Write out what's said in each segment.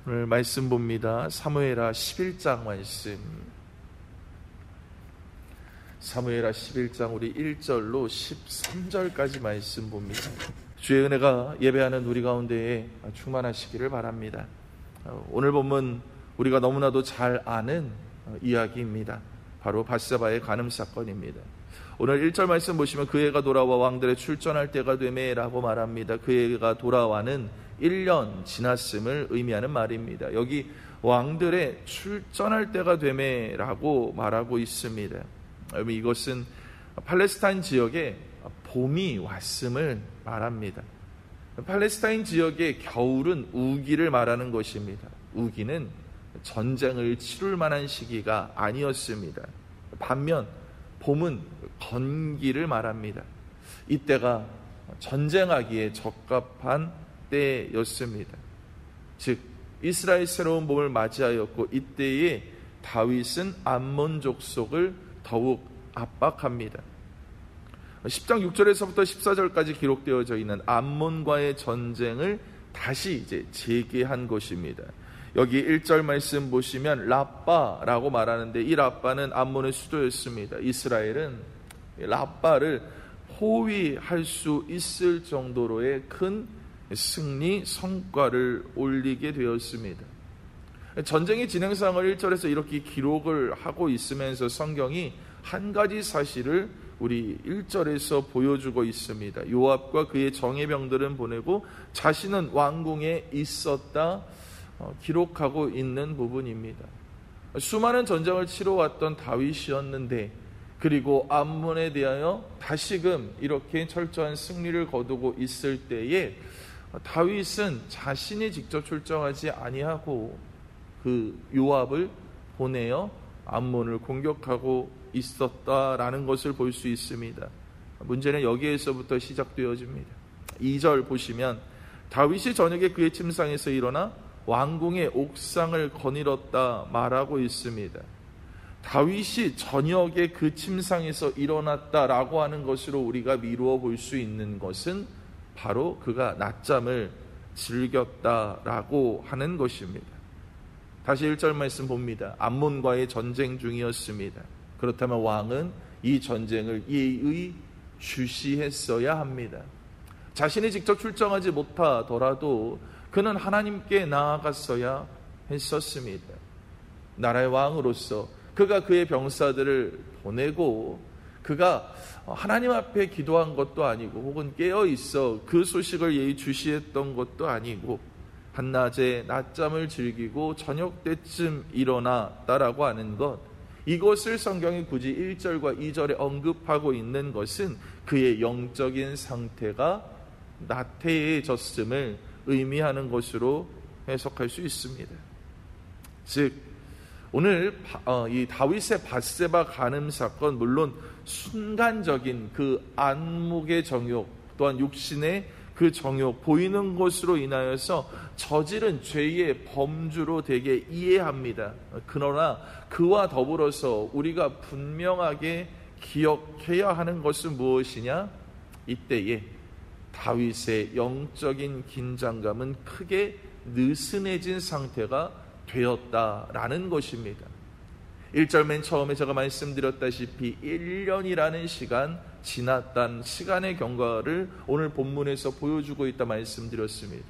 오늘 말씀 봅니다. 사무엘하 11장 말씀. 사무엘하 11장 우리 1절로 13절까지 말씀 봅니다. 주의 은혜가 예배하는 우리 가운데에 충만하시기를 바랍니다. 오늘 본문 우리가 너무나도 잘 아는 이야기입니다. 바로 밧세바의 간음 사건입니다. 오늘 1절 말씀 보시면 그 해가 돌아와 왕들의 출전할 때가 되매 라고 말합니다. 그 해가 돌아와는 1년 지났음을 의미하는 말입니다. 여기 왕들의 출전할 때가 되매 라고 말하고 있습니다. 이것은 팔레스타인 지역에 봄이 왔음을 말합니다. 팔레스타인 지역의 겨울은 우기를 말하는 것입니다. 우기는 전쟁을 치룰 만한 시기가 아니었습니다. 반면 봄은 건기를 말합니다. 이때가 전쟁하기에 적합한 때였습니다. 즉 이스라엘 새로운 봄을 맞이하였고 이때에 다윗은 암몬 족속을 더욱 압박합니다. 10장 6절에서부터 14절까지 기록되어져 있는 암몬과의 전쟁을 다시 재개한 것입니다. 여기 1절 말씀 보시면 라빠라고 말하는데 이 라빠는 암몬의 수도였습니다. 이스라엘은 라빠를 호위할 수 있을 정도로의 큰 승리 성과를 올리게 되었습니다. 전쟁의 진행상을 1절에서 이렇게 기록을 하고 있으면서 성경이 한 가지 사실을 우리 1절에서 보여주고 있습니다. 요압과 그의 정예병들은 보내고 자신은 왕궁에 있었다 기록하고 있는 부분입니다. 수많은 전쟁을 치러왔던 다윗이었는데 그리고 암몬에 대하여 다시금 이렇게 철저한 승리를 거두고 있을 때에 다윗은 자신이 직접 출정하지 아니하고 그 요압을 보내어 암몬을 공격하고 있었다라는 것을 볼 수 있습니다. 문제는 여기에서부터 시작되어집니다. 2절 보시면 다윗이 저녁에 그의 침상에서 일어나 왕궁의 옥상을 거닐었다 말하고 있습니다. 다윗이 저녁에 그 침상에서 일어났다라고 하는 것으로 우리가 미루어 볼 수 있는 것은 바로 그가 낮잠을 즐겼다라고 하는 것입니다. 다시 1절 말씀 봅니다. 암몬과의 전쟁 중이었습니다. 그렇다면 왕은 이 전쟁을 예의주시했어야 합니다. 자신이 직접 출정하지 못하더라도 그는 하나님께 나아갔어야 했었습니다. 나라의 왕으로서 그가 그의 병사들을 보내고 그가 하나님 앞에 기도한 것도 아니고 혹은 깨어있어 그 소식을 예의주시했던 것도 아니고 한낮에 낮잠을 즐기고 저녁 때쯤 일어났다라고 하는 것, 이것을 성경이 굳이 1절과 2절에 언급하고 있는 것은 그의 영적인 상태가 나태해졌음을 의미하는 것으로 해석할 수 있습니다. 즉 오늘 이 다윗의 밧세바 간음 사건, 물론 순간적인 그 안목의 정욕 또한 육신의 그 정욕 보이는 것으로 인하여서 저지른 죄의 범주로 되게 이해합니다. 그러나 그와 더불어서 우리가 분명하게 기억해야 하는 것은 무엇이냐? 이때에 다윗의 영적인 긴장감은 크게 느슨해진 상태가 되었다라는 것입니다. 1절 맨 처음에 제가 말씀드렸다시피 1년이라는 시간, 지났다는 시간의 경과를 오늘 본문에서 보여주고 있다 말씀드렸습니다.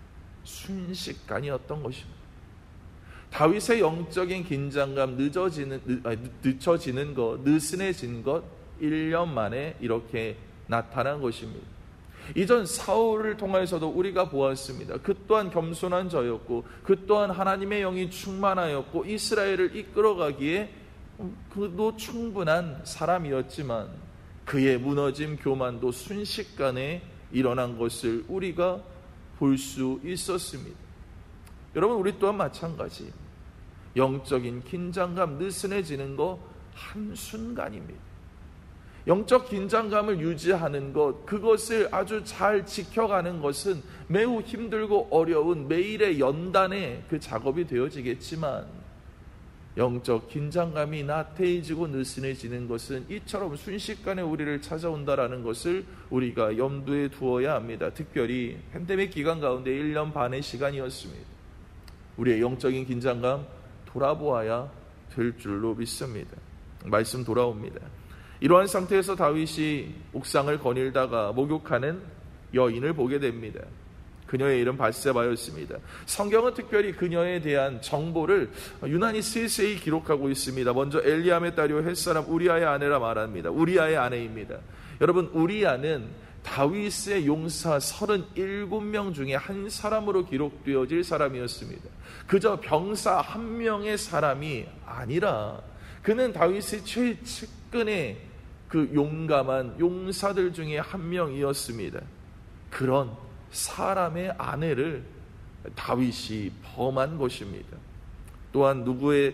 순식간이었던 것입니다. 다윗의 영적인 긴장감, 늦춰지는 것, 느슨해진 것 1년 만에 이렇게 나타난 것입니다. 이전 사울을 통해서도 우리가 보았습니다. 그 또한 겸손한 자였고 그 또한 하나님의 영이 충만하였고 이스라엘을 이끌어가기에 그도 충분한 사람이었지만 그의 무너짐 교만도 순식간에 일어난 것을 우리가 볼 수 있었습니다. 여러분, 우리 또한 마찬가지, 영적인 긴장감, 느슨해지는 거 한순간입니다. 영적 긴장감을 유지하는 것, 그것을 아주 잘 지켜가는 것은 매우 힘들고 어려운 매일의 연단의 그 작업이 되어지겠지만 영적 긴장감이 나태해지고 느슨해지는 것은 이처럼 순식간에 우리를 찾아온다라는 것을 우리가 염두에 두어야 합니다. 특별히 팬데믹 기간 가운데 1년 반의 시간이었습니다. 우리의 영적인 긴장감 돌아보아야 될 줄로 믿습니다. 말씀 돌아옵니다. 이러한 상태에서 다윗이 옥상을 거닐다가 목욕하는 여인을 보게 됩니다. 그녀의 이름 바세바였습니다. 성경은 특별히 그녀에 대한 정보를 유난히 세세히 기록하고 있습니다. 먼저 엘리암의 딸이요 햇사람 우리아의 아내라 말합니다. 우리아의 아내입니다. 여러분, 우리아는 다윗의 용사 37명 중에 한 사람으로 기록되어질 사람이었습니다. 그저 병사 한 명의 사람이 아니라 그는 다윗의 최측근의 그 용감한 용사들 중에 한 명이었습니다. 그런 사람의 아내를 다윗이 범한 것입니다. 또한 누구의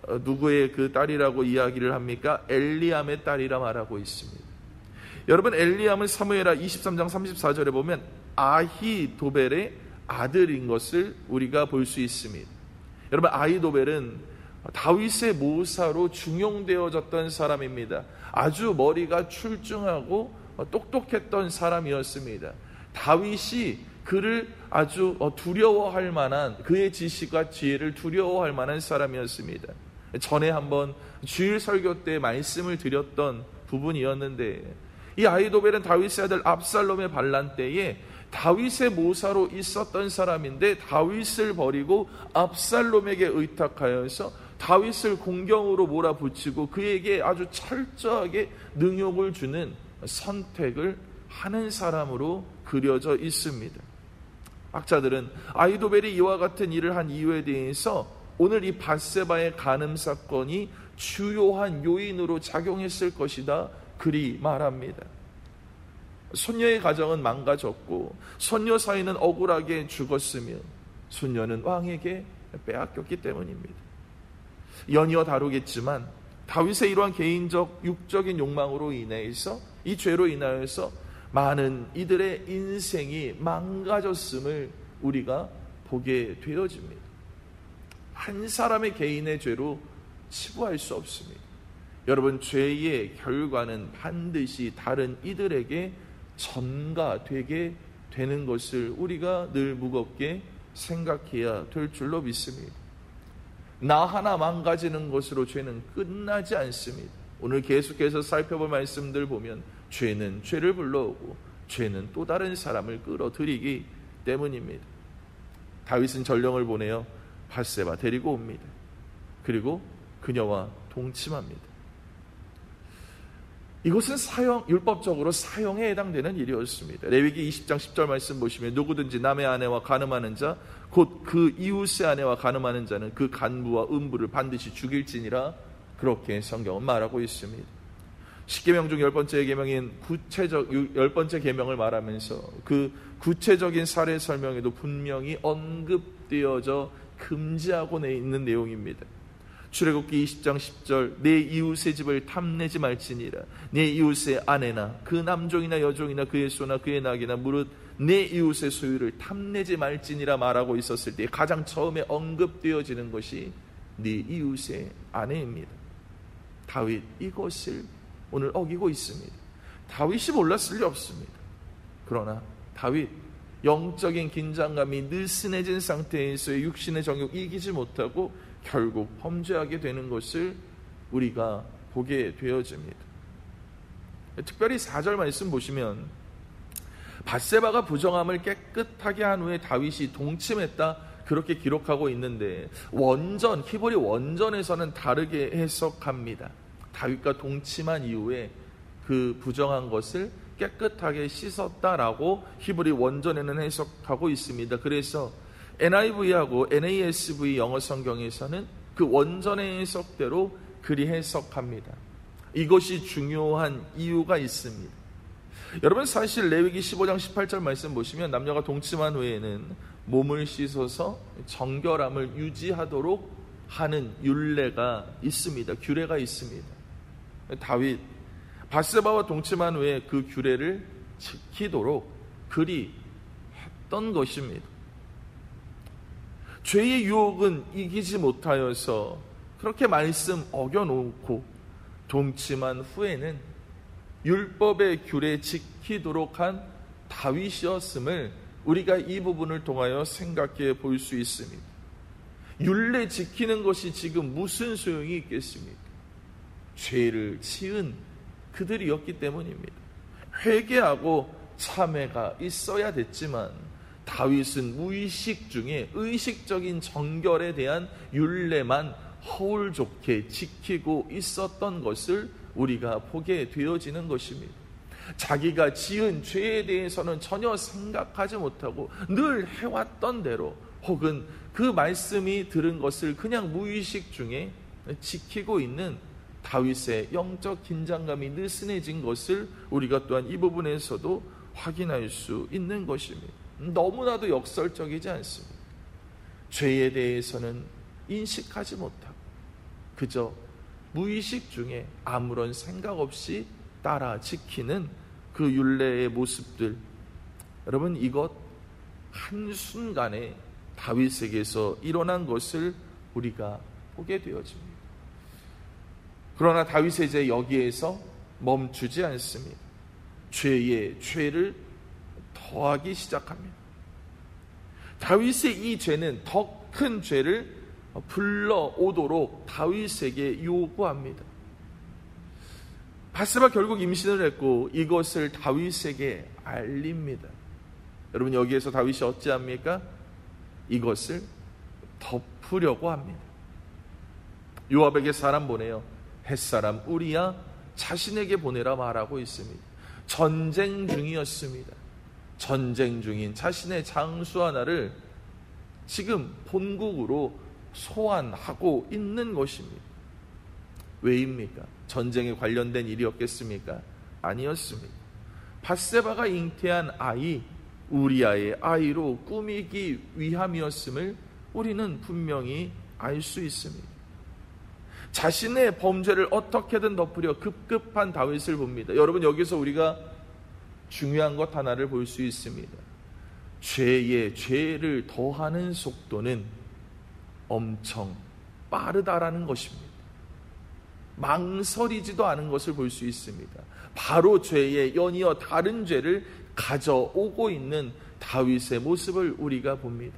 그 딸이라고 이야기를 합니까? 엘리암의 딸이라 말하고 있습니다. 여러분, 엘리암은 사무엘하 23장 34절에 보면 아히도벨의 아들인 것을 우리가 볼 수 있습니다. 여러분, 아히도벨은 다윗의 모사로 중용되어졌던 사람입니다. 아주 머리가 출중하고 똑똑했던 사람이었습니다. 다윗이 그를 아주 두려워할 만한, 그의 지식과 지혜를 두려워할 만한 사람이었습니다. 전에 한번 주일 설교 때 말씀을 드렸던 부분이었는데, 이 아히도벨은 다윗의 아들 압살롬의 반란 때에 다윗의 모사로 있었던 사람인데 다윗을 버리고 압살롬에게 의탁하여서 다윗을 공경으로 몰아붙이고 그에게 아주 철저하게 능욕을 주는 선택을 하는 사람으로 그려져 있습니다. 학자들은 아히도벨이 이와 같은 일을 한 이유에 대해서 오늘 이 밧세바의 간음 사건이 주요한 요인으로 작용했을 것이다 그리 말합니다. 손녀의 가정은 망가졌고 손녀 사이는 억울하게 죽었으며 손녀는 왕에게 빼앗겼기 때문입니다. 연이어 다루겠지만 다윗의 이러한 개인적 육적인 욕망으로 인해서, 이 죄로 인하여서 많은 이들의 인생이 망가졌음을 우리가 보게 되어집니다. 한 사람의 개인의 죄로 치부할 수 없습니다. 여러분, 죄의 결과는 반드시 다른 이들에게 전가되게 되는 것을 우리가 늘 무겁게 생각해야 될 줄로 믿습니다. 나 하나 망가지는 것으로 죄는 끝나지 않습니다. 오늘 계속해서 살펴볼 말씀들 보면 죄는 죄를 불러오고 죄는 또 다른 사람을 끌어들이기 때문입니다. 다윗은 전령을 보내어 밧세바 데리고 옵니다. 그리고 그녀와 동침합니다. 이것은 율법적으로 사형에 해당되는 일이었습니다. 레위기 20장 10절 말씀 보시면 누구든지 남의 아내와 간음하는 자 곧 그 이웃의 아내와 간음하는 자는 그 간부와 음부를 반드시 죽일지니라, 그렇게 성경은 말하고 있습니다. 10계명 중 10번째 계명인 구체적 10번째 계명을 말하면서 그 구체적인 사례 설명에도 분명히 언급되어져 금지하고 있는 내용입니다. 출애굽기 20장 10절 내 이웃의 집을 탐내지 말지니라. 내 이웃의 아내나 그 남종이나 여종이나 그의 소나 그의 낙이나 무릇 내 이웃의 소유를 탐내지 말지니라 말하고 있었을 때 가장 처음에 언급되어지는 것이 네 이웃의 아내입니다. 다윗 이것을 오늘 어기고 있습니다. 다윗이 몰랐을 리 없습니다. 그러나 다윗 영적인 긴장감이 느슨해진 상태에서의 육신의 정욕 이기지 못하고 결국 범죄하게 되는 것을 우리가 보게 되어집니다. 특별히 4절 말씀 보시면 밧세바가 부정함을 깨끗하게 한 후에 다윗이 동침했다 그렇게 기록하고 있는데 원전, 히브리 원전에서는 다르게 해석합니다. 다윗과 동침한 이후에 그 부정한 것을 깨끗하게 씻었다라고 히브리 원전에는 해석하고 있습니다. 그래서 NIV하고 NASV 영어 성경에서는 그 원전의 해석대로 그리 해석합니다. 이것이 중요한 이유가 있습니다. 여러분, 사실 레위기 15장 18절 말씀 보시면 남녀가 동침한 후에는 몸을 씻어서 정결함을 유지하도록 하는 율례가 있습니다. 규례가 있습니다. 다윗 밧세바와 동침한 후에 그 규례를 지키도록 그리 했던 것입니다. 죄의 유혹은 이기지 못하여서 그렇게 말씀 어겨놓고 동침한 후에는 율법의 규례 지키도록 한 다윗이었음을 우리가 이 부분을 통하여 생각해 볼 수 있습니다. 율례 지키는 것이 지금 무슨 소용이 있겠습니까? 죄를 지은 그들이었기 때문입니다. 회개하고 참회가 있어야 됐지만 다윗은 무의식 중에 의식적인 정결에 대한 율례만 허울 좋게 지키고 있었던 것을 우리가 보게 되어지는 것입니다. 자기가 지은 죄에 대해서는 전혀 생각하지 못하고 늘 해왔던 대로 혹은 그 말씀이 들은 것을 그냥 무의식 중에 지키고 있는 다윗의 영적 긴장감이 느슨해진 것을 우리가 또한 이 부분에서도 확인할 수 있는 것입니다. 너무나도 역설적이지 않습니다. 죄에 대해서는 인식하지 못하고 그저 무의식 중에 아무런 생각 없이 따라 지키는 그 율례의 모습들, 여러분, 이것 한순간에 다윗에게서 일어난 것을 우리가 보게 되어집니다. 그러나 다윗은 이제 여기에서 멈추지 않습니다. 죄에 죄를 더하기 시작합니다. 다윗의 이 죄는 더 큰 죄를 불러오도록 다윗에게 요구합니다. 밧세바 결국 임신을 했고 이것을 다윗에게 알립니다. 여러분, 여기에서 다윗이 어찌합니까? 이것을 덮으려고 합니다. 요압에게 사람 보내요. 햇사람 우리야 자신에게 보내라 말하고 있습니다. 전쟁 중이었습니다. 전쟁 중인 자신의 장수 하나를 지금 본국으로 소환하고 있는 것입니다. 왜입니까? 전쟁에 관련된 일이었겠습니까? 아니었습니다. 밧세바가 잉태한 아이 우리아의 아이로 꾸미기 위함이었음을 우리는 분명히 알 수 있습니다. 자신의 범죄를 어떻게든 덮으려 급급한 다윗을 봅니다. 여러분, 여기서 우리가 중요한 것 하나를 볼 수 있습니다. 죄에 죄를 더하는 속도는 엄청 빠르다라는 것입니다. 망설이지도 않은 것을 볼 수 있습니다. 바로 죄에 연이어 다른 죄를 가져오고 있는 다윗의 모습을 우리가 봅니다.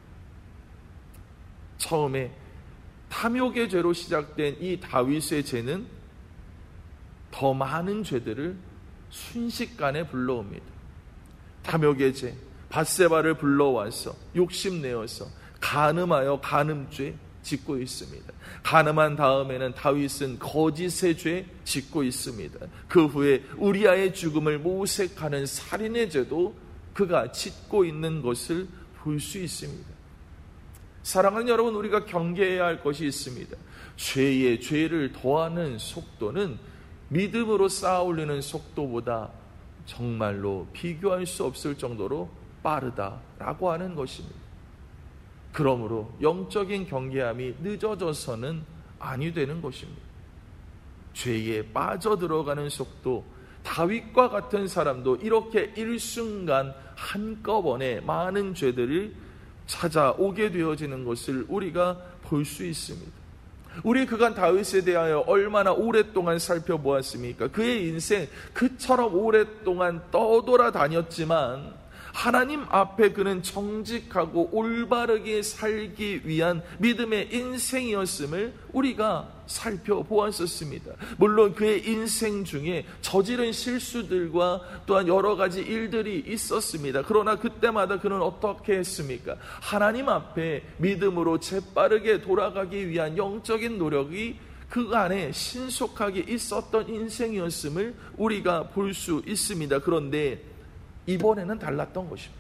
처음에 탐욕의 죄로 시작된 이 다윗의 죄는 더 많은 죄들을 순식간에 불러옵니다. 탐욕의 죄, 밧세바를 불러와서 욕심내어서 간음하여 간음죄 짓고 있습니다. 간음한 다음에는 다윗은 거짓의 죄 짓고 있습니다. 그 후에 우리아의 죽음을 모색하는 살인의 죄도 그가 짓고 있는 것을 볼 수 있습니다. 사랑하는 여러분, 우리가 경계해야 할 것이 있습니다. 죄에 죄를 더하는 속도는 믿음으로 쌓아 올리는 속도보다 정말로 비교할 수 없을 정도로 빠르다라고 하는 것입니다. 그러므로 영적인 경계함이 늦어져서는 아니 되는 것입니다. 죄에 빠져들어가는 속도, 다윗과 같은 사람도 이렇게 일순간 한꺼번에 많은 죄들을 찾아오게 되어지는 것을 우리가 볼 수 있습니다. 우리 그간 다윗에 대하여 얼마나 오랫동안 살펴보았습니까? 그의 인생 그처럼 오랫동안 떠돌아다녔지만 하나님 앞에 그는 정직하고 올바르게 살기 위한 믿음의 인생이었음을 우리가 살펴보았었습니다. 물론 그의 인생 중에 저지른 실수들과 또한 여러 가지 일들이 있었습니다. 그러나 그때마다 그는 어떻게 했습니까? 하나님 앞에 믿음으로 재빠르게 돌아가기 위한 영적인 노력이 그 안에 신속하게 있었던 인생이었음을 우리가 볼 수 있습니다. 그런데 이번에는 달랐던 것입니다.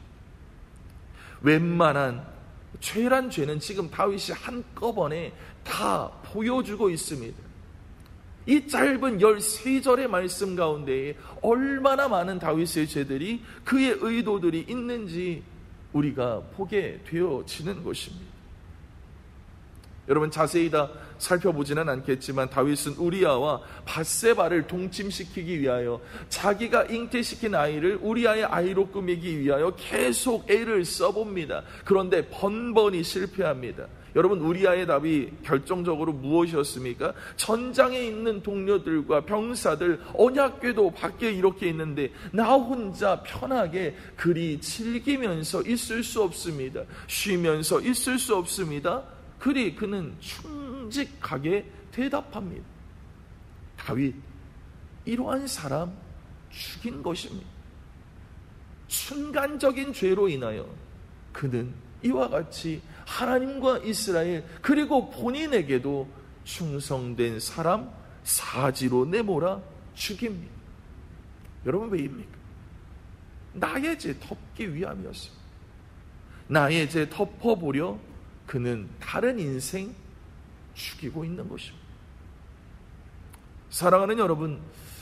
웬만한 죄란 죄는 지금 다윗이 한꺼번에 다 보여주고 있습니다. 이 짧은 13절의 말씀 가운데에 얼마나 많은 다윗의 죄들이, 그의 의도들이 있는지 우리가 보게 되어지는 것입니다. 여러분, 자세히 다 살펴보지는 않겠지만 다윗은 우리아와 밧세바를 동침시키기 위하여 자기가 잉태시킨 아이를 우리아의 아이로 꾸미기 위하여 계속 애를 써봅니다. 그런데 번번이 실패합니다. 여러분, 우리아의 답이 결정적으로 무엇이었습니까? 전장에 있는 동료들과 병사들, 언약궤도 밖에 이렇게 있는데 나 혼자 편하게 그리 즐기면서 있을 수 없습니다. 쉬면서 있을 수 없습니다. 그리 그는 충직하게 대답합니다. 다윗, 이러한 사람 죽인 것입니다. 순간적인 죄로 인하여 그는 이와 같이 하나님과 이스라엘 그리고 본인에게도 충성된 사람 사지로 내몰아 죽입니다. 여러분, 왜입니까? 나의 죄 덮기 위함이었습니다. 나의 죄 덮어보려 그는 다른 인생 죽이고 있는 것입니다. 사랑하는 여러분,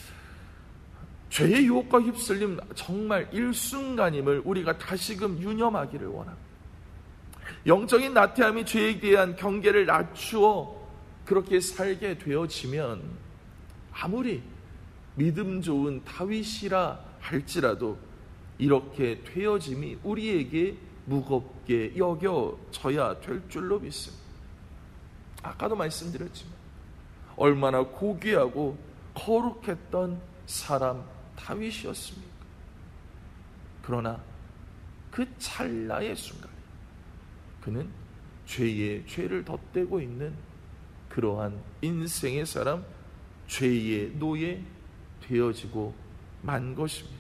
죄의 유혹과 휩쓸림 정말 일순간임을 우리가 다시금 유념하기를 원합니다. 영적인 나태함이 죄에 대한 경계를 낮추어 그렇게 살게 되어지면 아무리 믿음 좋은 다윗이라 할지라도 이렇게 되어짐이 우리에게 무겁게 여겨져야 될 줄로 믿습니다. 아까도 말씀드렸지만 얼마나 고귀하고 거룩했던 사람 다윗이었습니까? 그러나 그 찰나의 순간에 그는 죄의 죄를 덧대고 있는 그러한 인생의 사람, 죄의 노예 되어지고 만 것입니다.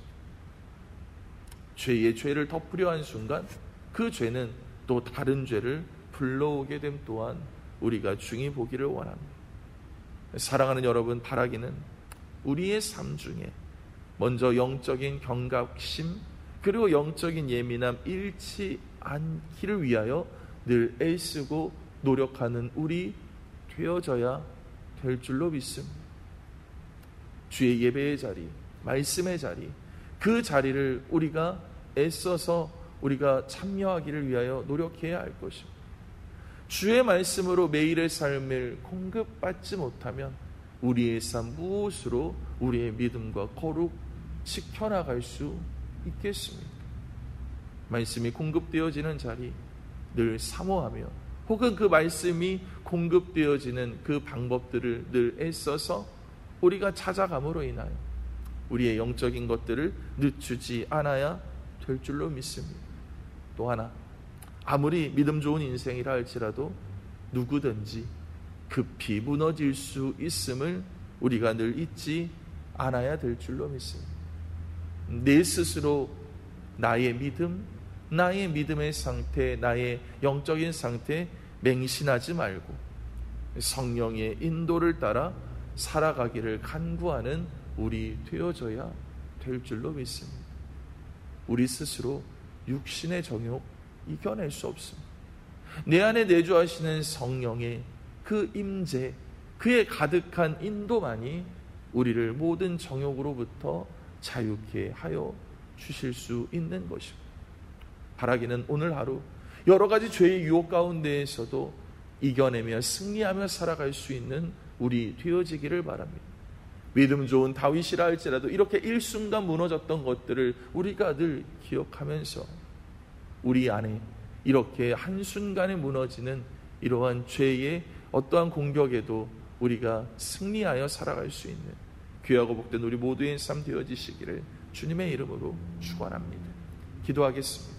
죄의 죄를 덮으려 한 순간 그 죄는 또 다른 죄를 불러오게 됨 또한 우리가 중히 보기를 원합니다. 사랑하는 여러분, 바라기는 우리의 삶 중에 먼저 영적인 경각심 그리고 영적인 예민함 잃지 않기를 위하여 늘 애쓰고 노력하는 우리 되어져야 될 줄로 믿습니다. 주의 예배의 자리, 말씀의 자리, 그 자리를 우리가 애써서 우리가 참여하기를 위하여 노력해야 할 것입니다. 주의 말씀으로 매일의 삶을 공급받지 못하면 우리의 삶 무엇으로 우리의 믿음과 거룩 지켜나갈 수 있겠습니까? 말씀이 공급되어지는 자리 늘 사모하며 혹은 그 말씀이 공급되어지는 그 방법들을 늘 애써서 우리가 찾아감으로 인하여 우리의 영적인 것들을 늦추지 않아야 될 줄로 믿습니다. 또 하나, 아무리 믿음 좋은 인생이라 할지라도 누구든지 급히 무너질 수 있음을 우리가 늘 잊지 않아야 될 줄로 믿습니다. 내 스스로 나의 믿음, 나의 믿음의 상태, 나의 영적인 상태에 맹신하지 말고 성령의 인도를 따라 살아가기를 간구하는 우리 되어져야 될 줄로 믿습니다. 우리 스스로 육신의 정욕 이겨낼 수 없습니다. 내 안에 내주하시는 성령의 그 임재, 그의 가득한 인도만이 우리를 모든 정욕으로부터 자유케 하여 주실 수 있는 것입니다. 바라기는 오늘 하루 여러 가지 죄의 유혹 가운데에서도 이겨내며 승리하며 살아갈 수 있는 우리 되어지기를 바랍니다. 믿음 좋은 다윗이라 할지라도 이렇게 일순간 무너졌던 것들을 우리가 늘 기억하면서 우리 안에 이렇게 한순간에 무너지는 이러한 죄의 어떠한 공격에도 우리가 승리하여 살아갈 수 있는 귀하고 복된 우리 모두의 삶 되어지시기를 주님의 이름으로 축원합니다. 기도하겠습니다.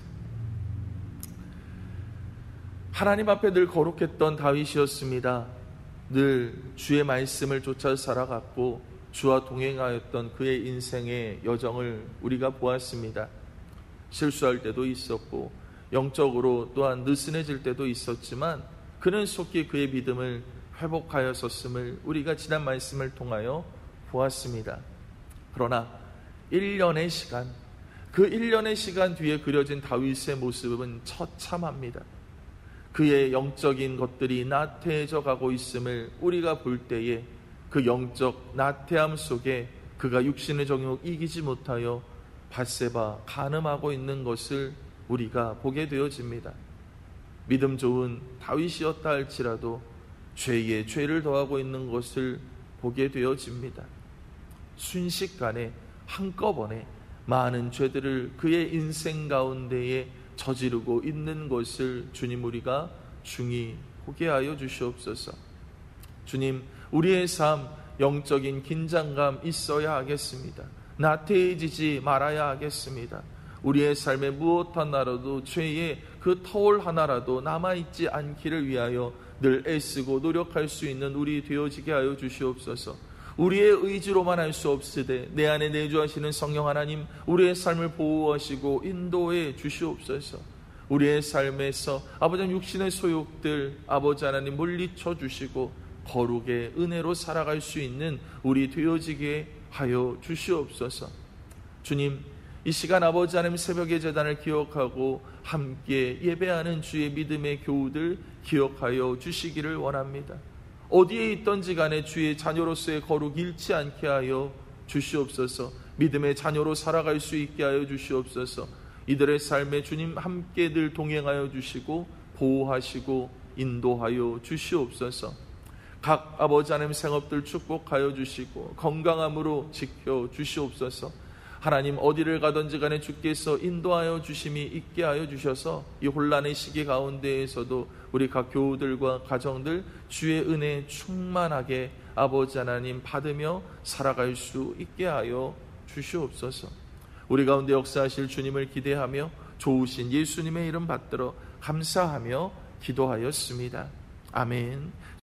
하나님 앞에 늘 거룩했던 다윗이었습니다. 늘 주의 말씀을 쫓아 살아갔고 주와 동행하였던 그의 인생의 여정을 우리가 보았습니다. 실수할 때도 있었고 영적으로 또한 느슨해질 때도 있었지만 그는 속히 그의 믿음을 회복하였었음을 우리가 지난 말씀을 통하여 보았습니다. 그러나 1년의 시간, 그 1년의 시간 뒤에 그려진 다윗의 모습은 처참합니다. 그의 영적인 것들이 나태해져 가고 있음을 우리가 볼 때에 그 영적 나태함 속에 그가 육신의 정욕 이기지 못하여 밧세바 간음하고 있는 것을 우리가 보게 되어집니다. 믿음 좋은 다윗이었다 할지라도 죄에 죄를 더하고 있는 것을 보게 되어집니다. 순식간에 한꺼번에 많은 죄들을 그의 인생 가운데에 저지르고 있는 것을 주님 우리가 중히 보게 하여 주시옵소서. 주님, 우리의 삶 영적인 긴장감 있어야 하겠습니다. 나태해지지 말아야 하겠습니다. 우리의 삶에 무엇 하나라도 죄의 그 터울 하나라도 남아있지 않기를 위하여 늘 애쓰고 노력할 수 있는 우리 되어지게 하여 주시옵소서. 우리의 의지로만 할 수 없으되 내 안에 내주하시는 성령 하나님, 우리의 삶을 보호하시고 인도해 주시옵소서. 우리의 삶에서 아버지 육신의 소욕들 아버지 하나님 물리쳐 주시고 거룩의 은혜로 살아갈 수 있는 우리 되어지게 하여 주시옵소서. 주님, 이 시간 아버지 하나님 새벽의 제단을 기억하고 함께 예배하는 주의 믿음의 교우들 기억하여 주시기를 원합니다. 어디에 있던지 간에 주의 자녀로서의 거룩 잃지 않게 하여 주시옵소서. 믿음의 자녀로 살아갈 수 있게 하여 주시옵소서. 이들의 삶에 주님 함께 늘 동행하여 주시고 보호하시고 인도하여 주시옵소서. 각 아버지 하나님 생업들 축복하여 주시고 건강함으로 지켜 주시옵소서. 하나님 어디를 가든지 간에 주께서 인도하여 주심이 있게 하여 주셔서 이 혼란의 시기 가운데에서도 우리 각 교우들과 가정들 주의 은혜 충만하게 아버지 하나님 받으며 살아갈 수 있게 하여 주시옵소서. 우리 가운데 역사하실 주님을 기대하며 좋으신 예수님의 이름 받들어 감사하며 기도하였습니다. 아멘.